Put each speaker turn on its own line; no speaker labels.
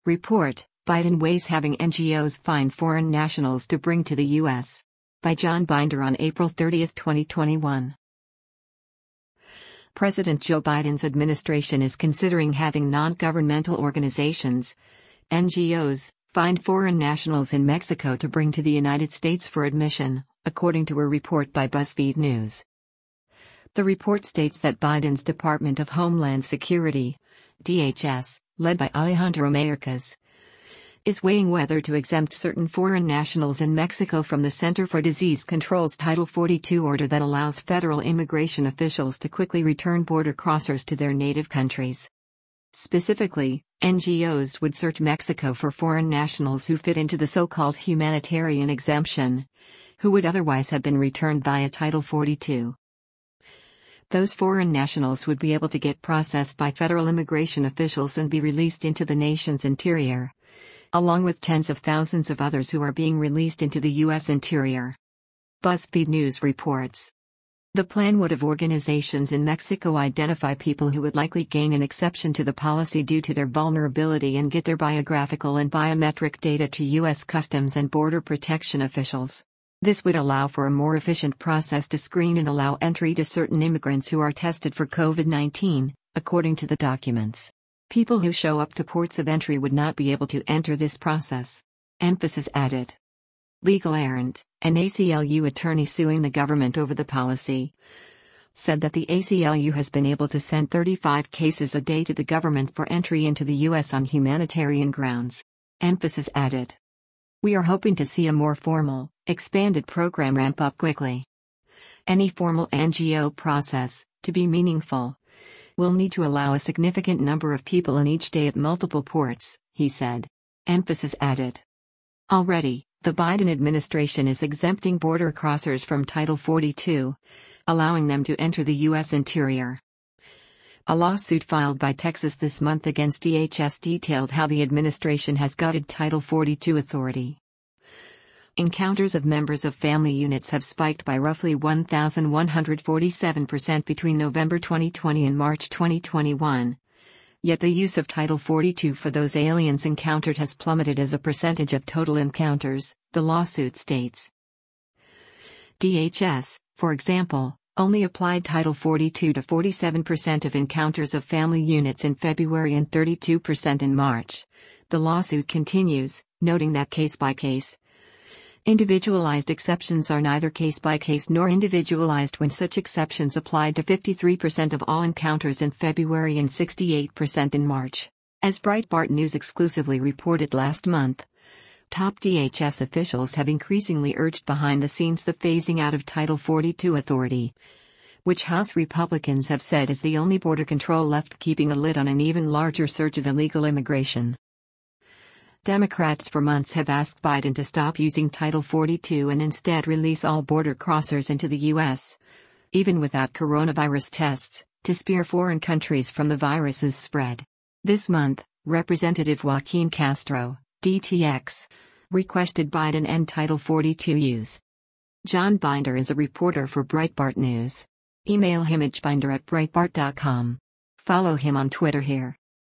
Report: Biden weighs having NGOs find foreign nationals to bring to the U.S. By John Binder on April 30, 2021. President Joe Biden's administration is considering having non-governmental organizations, NGOs, find foreign nationals in Mexico to bring to the United States for admission, according to a report by BuzzFeed News. The report states that Biden's Department of Homeland Security, DHS, led by Alejandro Mayorkas, is weighing whether to exempt certain foreign nationals in Mexico from the Center for Disease Control's Title 42 order that allows federal immigration officials to quickly return border crossers to their native countries. Specifically, NGOs would search Mexico for foreign nationals who fit into the so-called humanitarian exemption, who would otherwise have been returned via Title 42. Those foreign nationals would be able to get processed by federal immigration officials and be released into the nation's interior, along with tens of thousands of others who are being released into the U.S. interior. BuzzFeed News reports. The plan would have organizations in Mexico identify people who would likely gain an exception to the policy due to their vulnerability and get their biographical and biometric data to U.S. Customs and Border Protection officials. This would allow for a more efficient process to screen and allow entry to certain immigrants who are tested for COVID-19, according to the documents. People who show up to ports of entry would not be able to enter this process. Emphasis added. Legal Errand, an ACLU attorney suing the government over the policy, said that the ACLU has been able to send 35 cases a day to the government for entry into the U.S. on humanitarian grounds. Emphasis added. We are hoping to see a more formal, expanded program ramp up quickly. Any formal NGO process, to be meaningful, will need to allow a significant number of people in each day at multiple ports, he said. Emphasis added. Already, the Biden administration is exempting border crossers from Title 42, allowing them to enter the U.S. interior. A lawsuit filed by Texas this month against DHS detailed how the administration has gutted Title 42 authority. Encounters of members of family units have spiked by roughly 1,147% between November 2020 and March 2021. Yet the use of Title 42 for those aliens encountered has plummeted as a percentage of total encounters, the lawsuit states. DHS, for example, only applied Title 42 to 47% of encounters of family units in February and 32% in March. The lawsuit continues, noting that case-by-case, individualized exceptions are neither case-by-case nor individualized when such exceptions applied to 53% of all encounters in February and 68% in March. As Breitbart News exclusively reported last month, top DHS officials have increasingly urged behind the scenes the phasing out of Title 42 authority, which House Republicans have said is the only border control left keeping a lid on an even larger surge of illegal immigration. Democrats for months have asked Biden to stop using Title 42 and instead release all border crossers into the U.S., even without coronavirus tests, to spare foreign countries from the virus's spread. This month, Representative Joaquin Castro, DTX, requested Biden end Title 42 use. John Binder is a reporter for Breitbart News. Email him at binder@breitbart.com. Follow him on Twitter here.